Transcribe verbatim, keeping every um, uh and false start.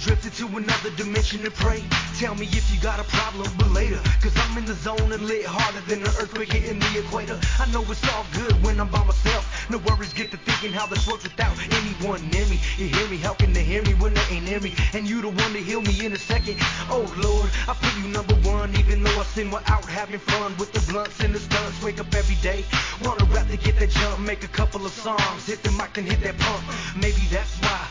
drifted to another dimension to pray. Tell me if you got a problem, but later, cause I'm in the zone and lit harder than an earthquake hitting the equator. I know it's all good when I'm by myself. No worries, get to thinking how this works without anyone near me. You hear me? How can they hear me when they ain't near me? And you the one to heal me in a second. Oh Lord, I put you number one, even though I sin, we're out having fun with the blunts and the stunts. Wake up every day, wanna rap to get that jump, make a couple of songs, hit the mic and hit that pump. Maybe that's why